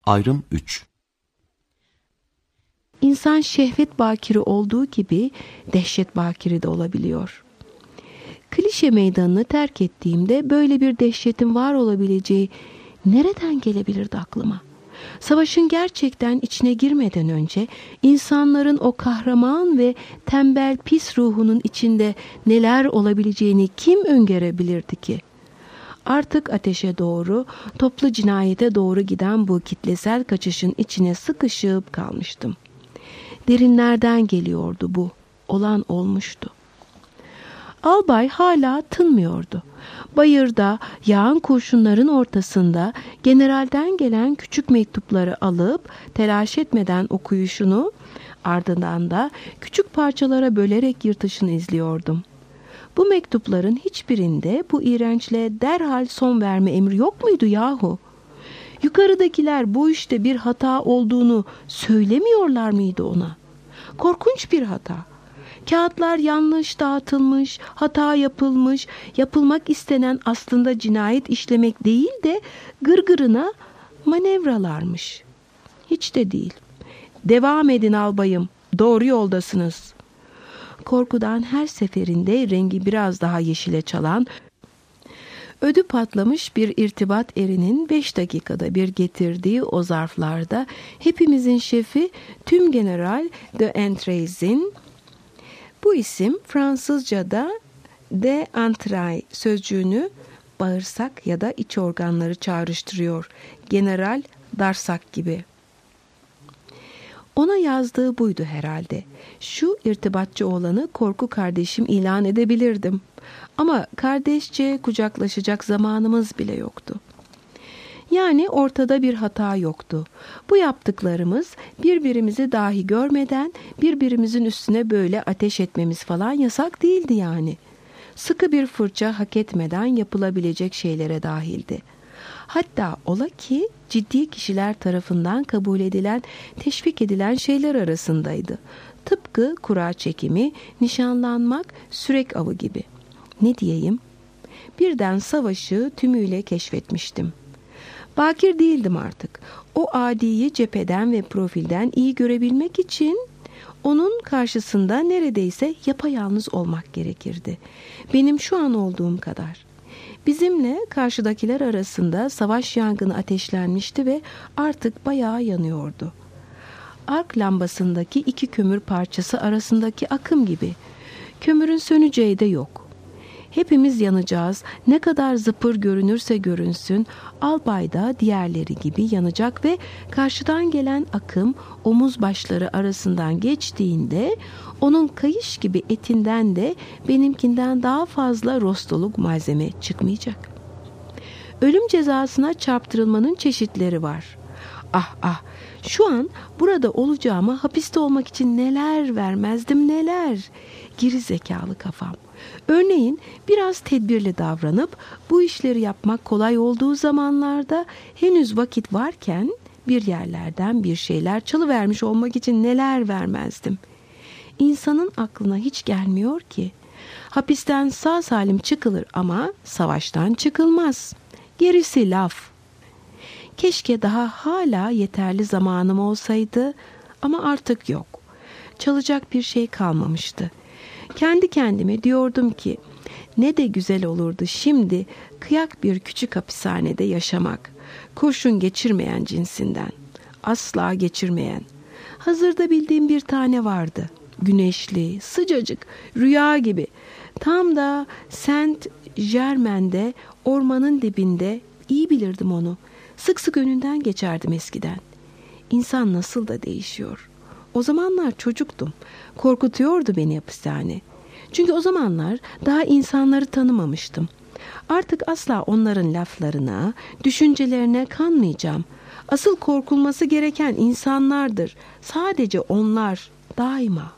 Ayrım 3. İnsan şehvet bakiri olduğu gibi dehşet bakiri de olabiliyor. Klişe meydanını terk ettiğimde böyle bir dehşetin var olabileceği nereden gelebilirdi aklıma? Savaşın gerçekten içine girmeden önce insanların o kahraman ve tembel pis ruhunun içinde neler olabileceğini kim öngörebilirdi ki? Artık ateşe doğru, toplu cinayete doğru giden bu kitlesel kaçışın içine sıkışıp kalmıştım. Derinlerden geliyordu bu. Olan olmuştu. Albay hala tınmıyordu. Bayırda yağan kurşunların ortasında generalden gelen küçük mektupları alıp telaş etmeden okuyuşunu, ardından da küçük parçalara bölerek yırtışını izliyordum. Bu mektupların hiçbirinde bu iğrençliğe derhal son verme emri yok muydu yahu? Yukarıdakiler bu işte bir hata olduğunu söylemiyorlar mıydı ona? Korkunç bir hata. Kağıtlar yanlış dağıtılmış, hata yapılmış, yapılmak istenen aslında cinayet işlemek değil de gırgırına manevralarmış. Hiç de değil. Devam edin albayım, doğru yoldasınız. Korkudan her seferinde rengi biraz daha yeşile çalan, ödü patlamış bir irtibat erinin 5 dakikada bir getirdiği o zarflarda hepimizin şefi Tüm General de Entrailes'in, bu isim Fransızca'da de entrailles sözcüğünü bağırsak ya da iç organları çağrıştırıyor. General Darsak gibi. Ona yazdığı buydu herhalde. Şu irtibatçı oğlanı korku kardeşim ilan edebilirdim. Ama kardeşçe kucaklaşacak zamanımız bile yoktu. Yani ortada bir hata yoktu. Bu yaptıklarımız birbirimizi dahi görmeden birbirimizin üstüne böyle ateş etmemiz falan yasak değildi yani. Sıkı bir fırça hak etmeden yapılabilecek şeylere dahildi. Hatta ola ki ciddi kişiler tarafından kabul edilen, teşvik edilen şeyler arasındaydı. Tıpkı kura çekimi, nişanlanmak, sürek avı gibi. Ne diyeyim? Birden savaşı tümüyle keşfetmiştim. Bakir değildim artık. O adiyi cepheden ve profilden iyi görebilmek için onun karşısında neredeyse yapayalnız olmak gerekirdi. Benim şu an olduğum kadar. Bizimle karşıdakiler arasında savaş yangını ateşlenmişti ve artık bayağı yanıyordu. Ark lambasındaki 2 kömür parçası arasındaki akım gibi. Kömürün söneceği de yok. Hepimiz yanacağız. Ne kadar zıpır görünürse görünsün, albay da diğerleri gibi yanacak ve karşıdan gelen akım omuz başları arasından geçtiğinde onun kayış gibi etinden de benimkinden daha fazla rostoluk malzeme çıkmayacak. Ölüm cezasına çarptırılmanın çeşitleri var. Ah, şu an burada olacağıma hapiste olmak için neler vermezdim neler. Geri zekalı kafam. Örneğin biraz tedbirli davranıp bu işleri yapmak kolay olduğu zamanlarda henüz vakit varken bir yerlerden bir şeyler çalıvermiş olmak için neler vermezdim. İnsanın aklına hiç gelmiyor ki. Hapisten sağ salim çıkılır ama savaştan çıkılmaz. Gerisi laf. Keşke daha hala yeterli zamanım olsaydı ama artık yok. Çalacak bir şey kalmamıştı. Kendi kendime diyordum ki ne de güzel olurdu şimdi kıyak bir küçük hapishanede yaşamak. Kurşun geçirmeyen cinsinden. Asla geçirmeyen. Hazırda bildiğim bir tane vardı. Güneşli, sıcacık, rüya gibi. Tam da Saint Germain'de ormanın dibinde iyi bilirdim onu. Sık sık önünden geçerdim eskiden. İnsan nasıl da değişiyor. O zamanlar çocuktum. Korkutuyordu beni hapishane. Çünkü o zamanlar daha insanları tanımamıştım. Artık asla onların laflarına, düşüncelerine kanmayacağım. Asıl korkulması gereken insanlardır. Sadece onlar, daima.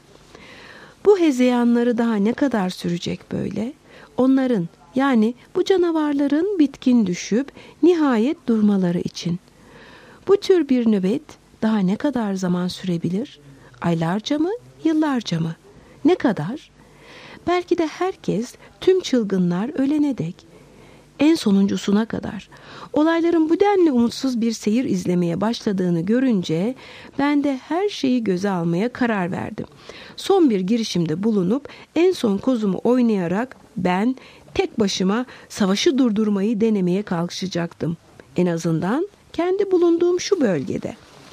Bu hezeyanları daha ne kadar sürecek böyle? Onların, yani bu canavarların bitkin düşüp nihayet durmaları için. Bu tür bir nöbet daha ne kadar zaman sürebilir? Aylarca mı, yıllarca mı? Ne kadar? Belki de herkes, tüm çılgınlar ölene dek. En sonuncusuna kadar. Olayların bu denli umutsuz bir seyir izlemeye başladığını görünce ben de her şeyi göze almaya karar verdim. Son bir girişimde bulunup en son kozumu oynayarak ben tek başıma savaşı durdurmayı denemeye kalkışacaktım. En azından kendi bulunduğum şu bölgede.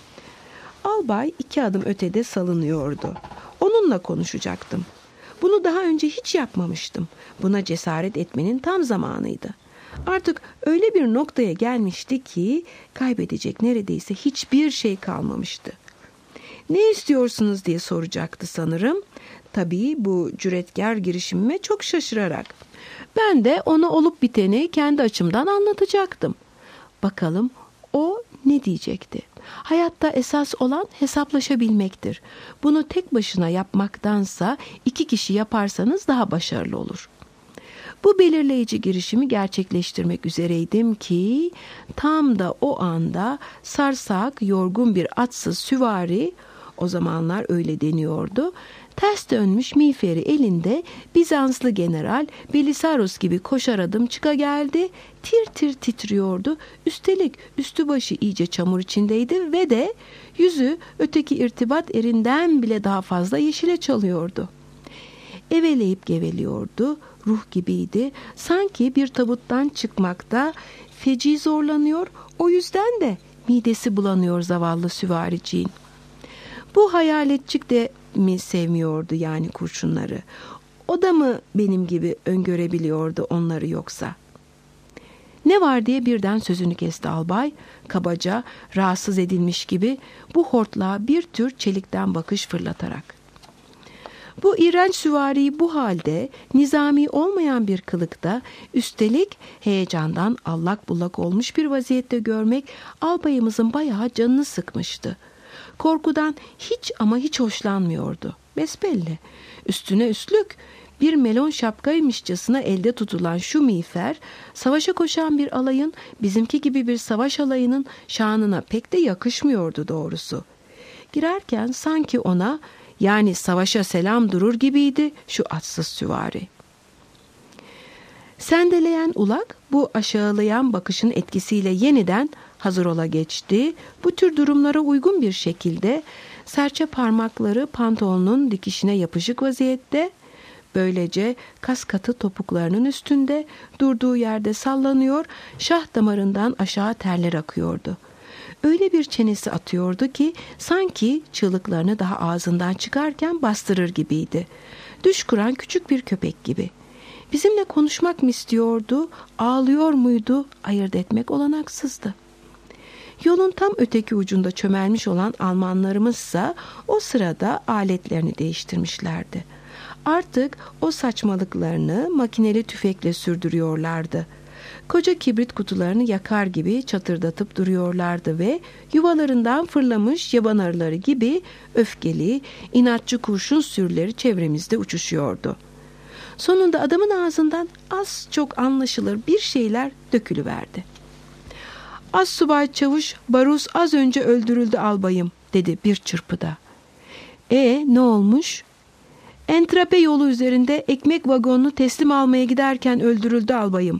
Albay 2 adım ötede salınıyordu. Onunla konuşacaktım. Bunu daha önce hiç yapmamıştım. Buna cesaret etmenin tam zamanıydı. Artık öyle bir noktaya gelmişti ki kaybedecek neredeyse hiçbir şey kalmamıştı. "Ne istiyorsunuz?" diye soracaktı sanırım. Tabii bu cüretkar girişimime çok şaşırarak. Ben de ona olup biteni kendi açımdan anlatacaktım. Bakalım o ne diyecekti? Hayatta esas olan hesaplaşabilmektir. Bunu tek başına yapmaktansa 2 kişi yaparsanız daha başarılı olur. Bu belirleyici girişimi gerçekleştirmek üzereydim ki tam da o anda sarsak, yorgun bir atsız süvari, o zamanlar öyle deniyordu, ters dönmüş miğferi elinde Bizanslı general Belisaros gibi koşar adım çıka geldi. Tir tir titriyordu. Üstelik üstü başı iyice çamur içindeydi ve de yüzü öteki irtibat erinden bile daha fazla yeşile çalıyordu. Eveleyip geveliyordu. Ruh gibiydi. Sanki bir tabuttan çıkmakta feci zorlanıyor. O yüzden de midesi bulanıyor zavallı süvariciğin. Bu hayaletçik de mi sevmiyordu yani kurşunları? O da mı benim gibi öngörebiliyordu onları yoksa? "Ne var?" diye birden sözünü kesti albay. Kabaca, rahatsız edilmiş gibi bu hortlağa bir tür çelikten bakış fırlatarak. Bu iğrenç süvariyi bu halde, nizami olmayan bir kılıkta, üstelik heyecandan allak bullak olmuş bir vaziyette görmek albayımızın bayağı canını sıkmıştı. Korkudan hiç ama hiç hoşlanmıyordu. Besbelli. Üstüne üstlük bir melon şapkaymışçasına elde tutulan şu miğfer, savaşa koşan bir alayın, bizimki gibi bir savaş alayının şanına pek de yakışmıyordu doğrusu. Girerken sanki ona, yani savaşa selam durur gibiydi şu atsız süvari. Sendeleyen ulak bu aşağılayan bakışın etkisiyle yeniden hazır ola geçti. Bu tür durumlara uygun bir şekilde serçe parmakları pantolonun dikişine yapışık vaziyette, böylece kas katı topuklarının üstünde durduğu yerde sallanıyor, şah damarından aşağı terler akıyordu. Öyle bir çenesi atıyordu ki sanki çığlıklarını daha ağzından çıkarken bastırır gibiydi. Düş kuran küçük bir köpek gibi. Bizimle konuşmak mı istiyordu, ağlıyor muydu, ayırt etmek olanaksızdı. Yolun tam öteki ucunda çömelmiş olan Almanlarımızsa o sırada aletlerini değiştirmişlerdi. Artık o saçmalıklarını makineli tüfekle sürdürüyorlardı. Koca kibrit kutularını yakar gibi çatırdatıp duruyorlardı ve yuvalarından fırlamış yaban arıları gibi öfkeli, inatçı kurşun sürüleri çevremizde uçuşuyordu. Sonunda adamın ağzından az çok anlaşılır bir şeyler dökülüverdi. "Assubay çavuş Barus az önce öldürüldü albayım," dedi bir çırpıda. Ne olmuş?" "Entrape yolu üzerinde ekmek vagonunu teslim almaya giderken öldürüldü albayım."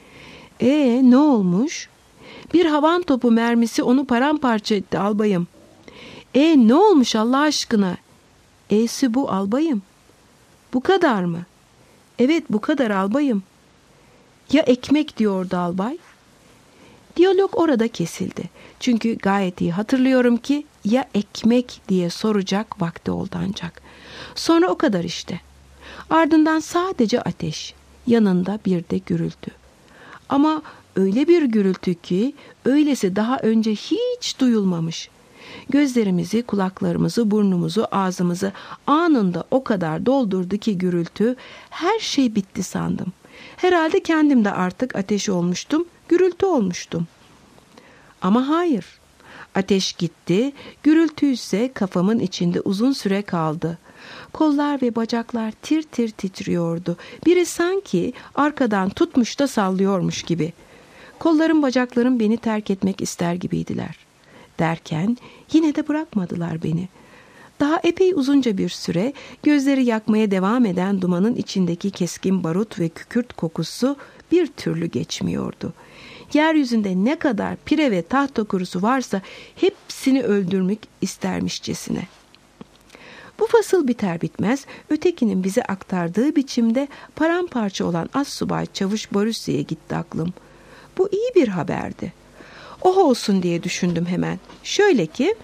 Ne olmuş?" "Bir havan topu mermisi onu paramparça etti albayım." Ne olmuş Allah aşkına?" "E'si bu albayım." "Bu kadar mı?" "Evet, bu kadar albayım." "Ya ekmek?" diyordu albay. Diyalog orada kesildi. Çünkü gayet iyi hatırlıyorum ki ya ekmek diye soracak vakti oldu ancak. Sonra o kadar işte. Ardından sadece ateş. Yanında bir de gürültü. Ama öyle bir gürültü ki öylesi daha önce hiç duyulmamış. Gözlerimizi, kulaklarımızı, burnumuzu, ağzımızı anında o kadar doldurdu ki gürültü, her şey bitti sandım. Herhalde kendim de artık ateş olmuştum, gürültü olmuştum. Ama hayır. Ateş gitti, gürültü ise kafamın içinde uzun süre kaldı. Kollar ve bacaklar tir tir titriyordu. Biri sanki arkadan tutmuş da sallıyormuş gibi. Kollarım, bacaklarım beni terk etmek ister gibiydiler. Derken yine de bırakmadılar beni. Daha epey uzunca bir süre gözleri yakmaya devam eden dumanın içindeki keskin barut ve kükürt kokusu bir türlü geçmiyordu. yeryüzünde ne kadar pire ve tahta kurusu varsa hepsini öldürmek istermişçesine. Bu fasıl biter bitmez ötekinin bize aktardığı biçimde paramparça olan Astsubay Çavuş Borusya'ya gitti aklım. Bu iyi bir haberdi. Oh olsun diye düşündüm hemen. Şöyle ki,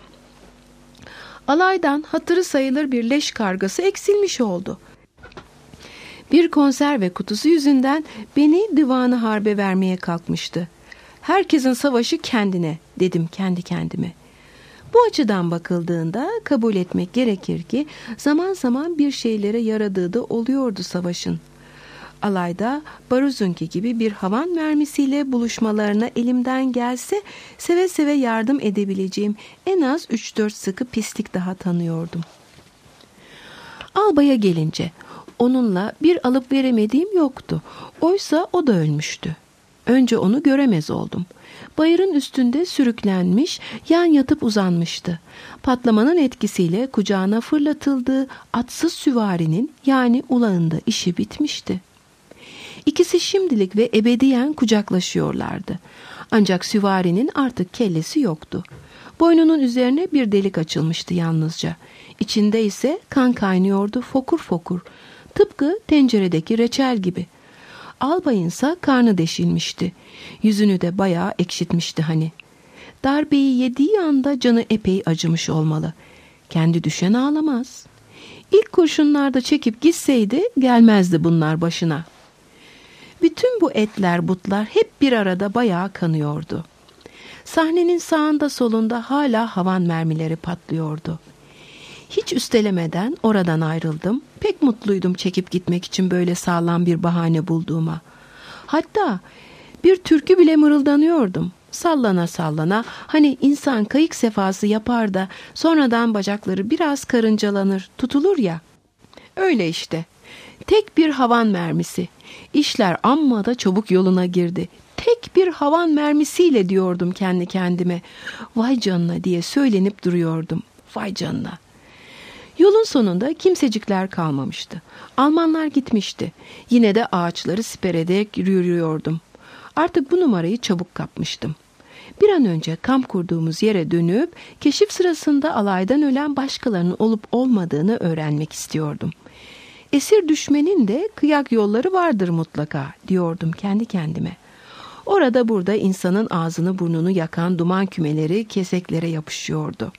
alaydan hatırı sayılır bir leş kargası eksilmiş oldu. Bir konserve kutusu yüzünden beni divanı harbe vermeye kalkmıştı. Herkesin savaşı kendine, dedim kendi kendime. Bu açıdan bakıldığında kabul etmek gerekir ki zaman zaman bir şeylere yaradığı da oluyordu savaşın. Alayda Baruzunki gibi bir havan mermisiyle buluşmalarına elimden gelse seve seve yardım edebileceğim en az 3-4 sıkı pislik daha tanıyordum. Albaya gelince onunla bir alıp veremediğim yoktu. Oysa o da ölmüştü. Önce onu göremez oldum. Bayırın üstünde sürüklenmiş, yan yatıp uzanmıştı. Patlamanın etkisiyle kucağına fırlatıldığı atsız süvarinin yani ulağında işi bitmişti. İkisi şimdilik ve ebediyen kucaklaşıyorlardı. Ancak süvarinin artık kellesi yoktu. Boynunun üzerine bir delik açılmıştı yalnızca. İçinde ise kan kaynıyordu fokur fokur. Tıpkı tenceredeki reçel gibi. Albayınsa karnı deşilmişti. Yüzünü de bayağı ekşitmişti hani. Darbeyi yediği anda canı epey acımış olmalı. Kendi düşen ağlamaz. İlk kurşunlarda çekip gitseydi gelmezdi bunlar başına. Bütün bu etler butlar hep bir arada bayağı kanıyordu. Sahnenin sağında solunda hala havan mermileri patlıyordu. Hiç üstelemeden oradan ayrıldım. Pek mutluydum çekip gitmek için böyle sağlam bir bahane bulduğuma. Hatta bir türkü bile mırıldanıyordum. Sallana sallana, hani insan kayık sefası yapar da sonradan bacakları biraz karıncalanır, tutulur ya. Öyle işte. Tek bir havan mermisi. İşler amma da çabuk yoluna girdi. Tek bir havan mermisiyle diyordum kendi kendime. Vay canına diye söylenip duruyordum. Vay canına. Yolun sonunda kimsecikler kalmamıştı. Almanlar gitmişti. Yine de ağaçları siper ederek yürüyordum. Artık bu numarayı çabuk kapmıştım. Bir an önce kamp kurduğumuz yere dönüp keşif sırasında alaydan ölen başkalarının olup olmadığını öğrenmek istiyordum. Esir düşmenin de kıyak yolları vardır mutlaka diyordum kendi kendime. Orada burada insanın ağzını burnunu yakan duman kümeleri keseklere yapışıyordu.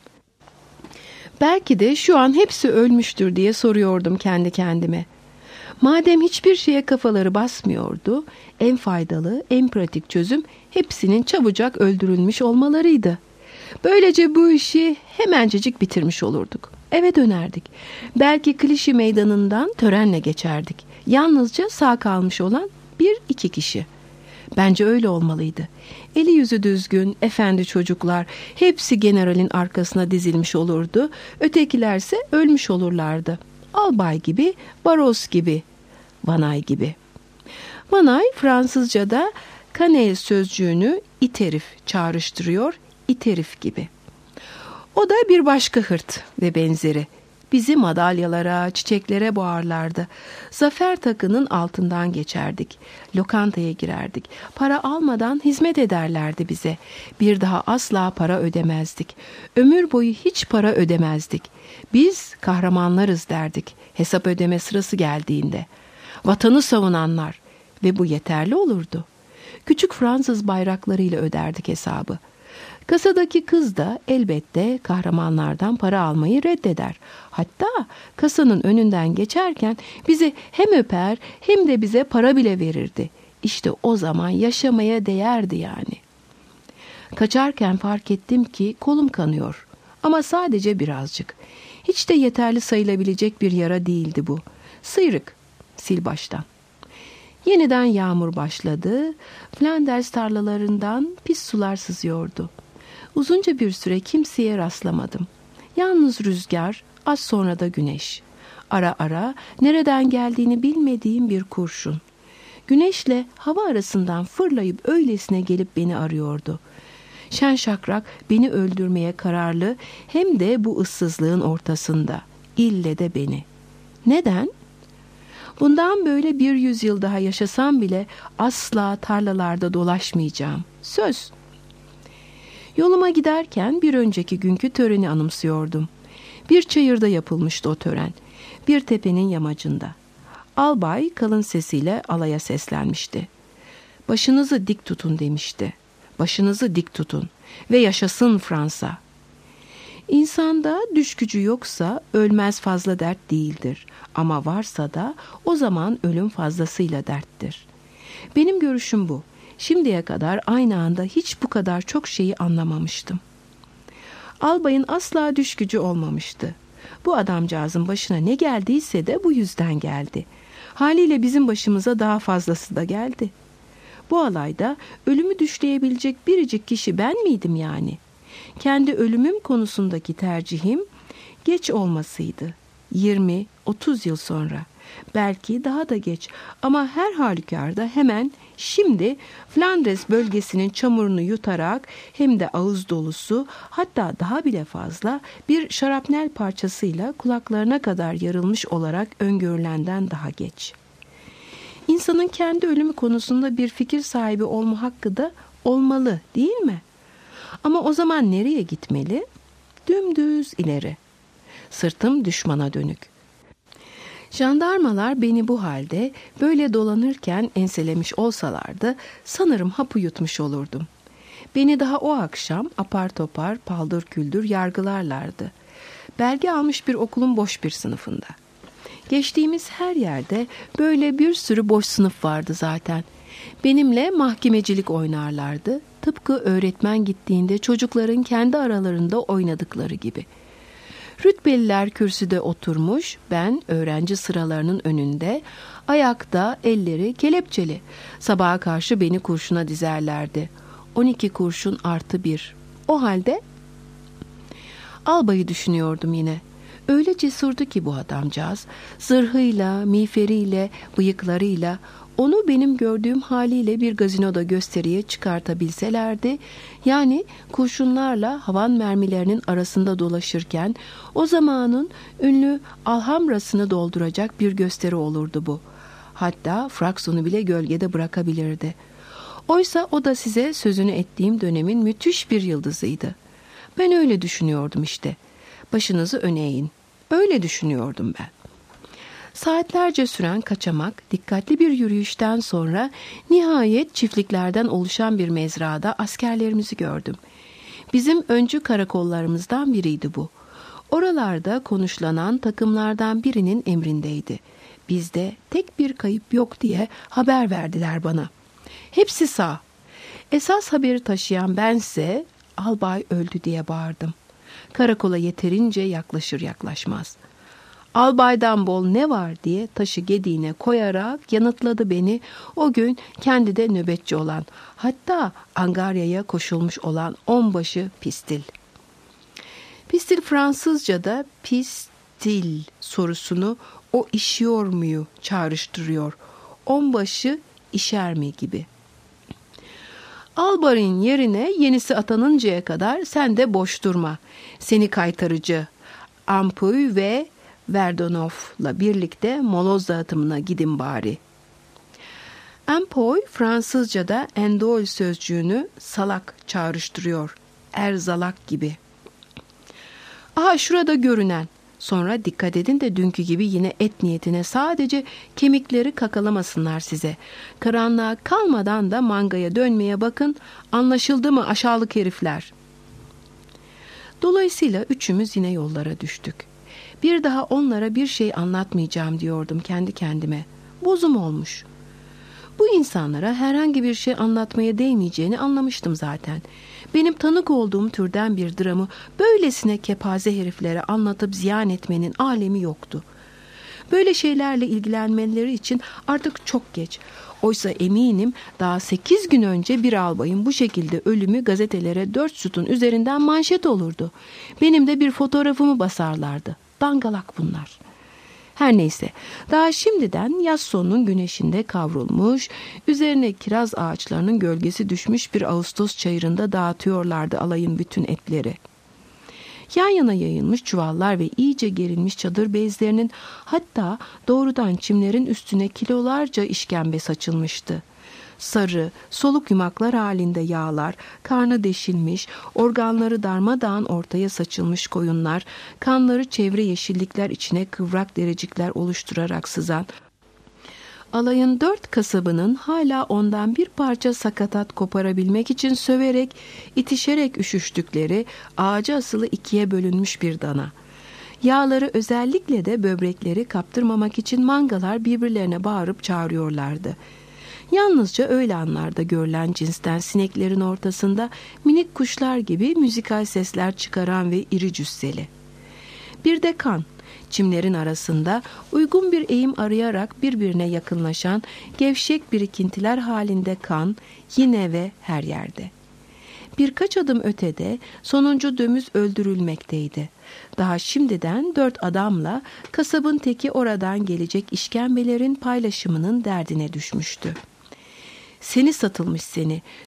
Belki de şu an hepsi ölmüştür diye soruyordum kendi kendime. Madem hiçbir şeye kafaları basmıyordu, en faydalı, en pratik çözüm hepsinin çabucak öldürülmüş olmalarıydı. Böylece bu işi hemencecik bitirmiş olurduk. Eve dönerdik. Belki Klişi meydanından törenle geçerdik. Yalnızca sağ kalmış olan 1-2 kişi. Bence öyle olmalıydı. Eli yüzü düzgün, efendi çocuklar hepsi generalin arkasına dizilmiş olurdu. Ötekilerse ölmüş olurlardı. Albay gibi, Baros gibi, Vanay gibi. Vanay Fransızca'da kanel sözcüğünü it herif çağrıştırıyor, it herif gibi. O da bir başka hırt ve benzeri. Bizi madalyalara, çiçeklere boğarlardı. Zafer takının altından geçerdik. Lokantaya girerdik. Para almadan hizmet ederlerdi bize. Bir daha asla para ödemezdik. Ömür boyu hiç para ödemezdik. Biz kahramanlarız derdik hesap ödeme sırası geldiğinde. Vatanı savunanlar ve bu yeterli olurdu. Küçük Fransız bayraklarıyla öderdik hesabı. Kasadaki kız da elbette kahramanlardan para almayı reddeder. Hatta kasanın önünden geçerken bizi hem öper hem de bize para bile verirdi. İşte o zaman yaşamaya değerdi yani. Kaçarken fark ettim ki kolum kanıyor. Ama sadece birazcık. Hiç de yeterli sayılabilecek bir yara değildi bu. Sıyrık, sil baştan. Yeniden yağmur başladı. Flanders tarlalarından pis sular sızıyordu. Uzunca bir süre kimseye rastlamadım. Yalnız rüzgar, az sonra da güneş. Ara ara nereden geldiğini bilmediğim bir kurşun. Güneşle hava arasından fırlayıp öylesine gelip beni arıyordu. Şen şakrak beni öldürmeye kararlı hem de bu ıssızlığın ortasında. İlle de beni. Neden? Bundan böyle 100 yıl daha yaşasam bile asla tarlalarda dolaşmayacağım. Söz. Yoluma giderken bir önceki günkü töreni anımsıyordum. Bir çayırda yapılmıştı o tören. Bir tepenin yamacında. Albay kalın sesiyle alaya seslenmişti. Başınızı dik tutun demişti. Başınızı dik tutun ve yaşasın Fransa. İnsanda düş gücü yoksa ölmez fazla dert değildir. Ama varsa da o zaman ölüm fazlasıyla derttir. Benim görüşüm bu. Şimdiye kadar aynı anda hiç bu kadar çok şeyi anlamamıştım. Albayın asla düş gücü olmamıştı. Bu adamcağızın başına ne geldiyse de bu yüzden geldi. Haliyle bizim başımıza daha fazlası da geldi. Bu alayda ölümü düşleyebilecek biricik kişi ben miydim yani? Kendi ölümüm konusundaki tercihim geç olmasıydı. 20-30 yıl sonra. Belki daha da geç ama her halükarda hemen şimdi Flandres bölgesinin çamurunu yutarak hem de ağız dolusu, hatta daha bile fazla bir şarapnel parçasıyla kulaklarına kadar yarılmış olarak öngörülenden daha geç. İnsanın kendi ölümü konusunda bir fikir sahibi olma hakkı da olmalı, değil mi? Ama o zaman nereye gitmeli? Dümdüz ileri. Sırtım düşmana dönük. Jandarmalar beni bu halde böyle dolanırken enselemiş olsalardı sanırım hapı yutmuş olurdum. Beni daha o akşam apar topar paldır küldür yargılarlardı. Belge almış bir okulun boş bir sınıfında. Geçtiğimiz her yerde böyle bir sürü boş sınıf vardı zaten. Benimle mahkemecilik oynarlardı. Tıpkı öğretmen gittiğinde çocukların kendi aralarında oynadıkları gibi. Rütbeliler kürsüde oturmuş, ben öğrenci sıralarının önünde, ayakta, elleri kelepçeli. Sabaha karşı beni kurşuna dizerlerdi. 12 kurşun artı 1. O halde albayı düşünüyordum yine. Öyle cesurdu ki bu adamcağız, zırhıyla, miğferiyle, bıyıklarıyla, onu benim gördüğüm haliyle bir gazinoda gösteriye çıkartabilselerdi, yani kurşunlarla havan mermilerinin arasında dolaşırken o zamanın ünlü Alhambra'sını dolduracak bir gösteri olurdu bu. Hatta Frakson'u bile gölgede bırakabilirdi. Oysa o da size sözünü ettiğim dönemin müthiş bir yıldızıydı. Ben öyle düşünüyordum işte. Başınızı öne eğin. Öyle düşünüyordum ben. Saatlerce süren kaçamak, dikkatli bir yürüyüşten sonra nihayet çiftliklerden oluşan bir mezrada askerlerimizi gördüm. Bizim öncü karakollarımızdan biriydi bu. Oralarda konuşlanan takımlardan birinin emrindeydi. Bizde tek bir kayıp yok diye haber verdiler bana. Hepsi sağ. Esas haberi taşıyan bense albay öldü diye bağırdım. Karakola yeterince yaklaşır yaklaşmaz. Albaydan bol ne var diye taşı gediğine koyarak yanıtladı beni o gün kendi de nöbetçi olan, hatta Angarya'ya koşulmuş olan onbaşı Pistil. Pistil Fransızca'da pistil sorusunu o işiyor muyu çağrıştırıyor. Onbaşı işer mi gibi. Albayın yerine yenisi atanıncaya kadar sen de boş durma. Seni kaytarıcı Ampuy ve Verdonov'la birlikte moloz dağıtımına gidin bari. Ampuy Fransızca'da endol sözcüğünü salak çağrıştırıyor. Erzalak gibi. Aha şurada görünen. Sonra dikkat edin de dünkü gibi yine et niyetine sadece kemikleri kakalamasınlar size. Karanlığa kalmadan da mangaya dönmeye bakın. Anlaşıldı mı aşağılık herifler? Dolayısıyla üçümüz yine yollara düştük. Bir daha onlara bir şey anlatmayacağım diyordum kendi kendime. Bozum olmuş. Bu insanlara herhangi bir şey anlatmaya değmeyeceğini anlamıştım zaten. Benim tanık olduğum türden bir dramı böylesine kepaze heriflere anlatıp ziyan etmenin alemi yoktu. Böyle şeylerle ilgilenmeleri için artık çok geç. Oysa eminim daha 8 gün önce bir albayın bu şekilde ölümü gazetelere 4 sütun üzerinden manşet olurdu. Benim de bir fotoğrafımı basarlardı. Dangalak bunlar. Her neyse, daha şimdiden yaz sonunun güneşinde kavrulmuş, üzerine kiraz ağaçlarının gölgesi düşmüş bir Ağustos çayırında dağıtıyorlardı alayın bütün etleri. Yan yana yayılmış çuvallar ve iyice gerilmiş çadır bezlerinin, hatta doğrudan çimlerin üstüne kilolarca işkembe saçılmıştı. Sarı, soluk yumaklar halinde yağlar, karnı deşilmiş, organları darmadağın ortaya saçılmış koyunlar, kanları çevre yeşillikler içine kıvrak derecikler oluşturarak sızan, alayın 4 kasabının hala ondan bir parça sakatat koparabilmek için söverek, itişerek üşüştükleri ağaca asılı 2'ye bölünmüş bir dana. Yağları, özellikle de böbrekleri kaptırmamak için mangalar birbirlerine bağırıp çağırıyorlardı. Yalnızca öyle anlarda görülen cinsten sineklerin ortasında minik kuşlar gibi müzikal sesler çıkaran ve iri cüsseli. Bir de kan, çimlerin arasında uygun bir eğim arayarak birbirine yakınlaşan gevşek birikintiler halinde kan yine ve her yerde. Birkaç adım ötede sonuncu dömüz öldürülmekteydi. Daha şimdiden 4 adamla kasabın teki oradan gelecek işkembelerin paylaşımının derdine düşmüştü. Seni satılmış seni,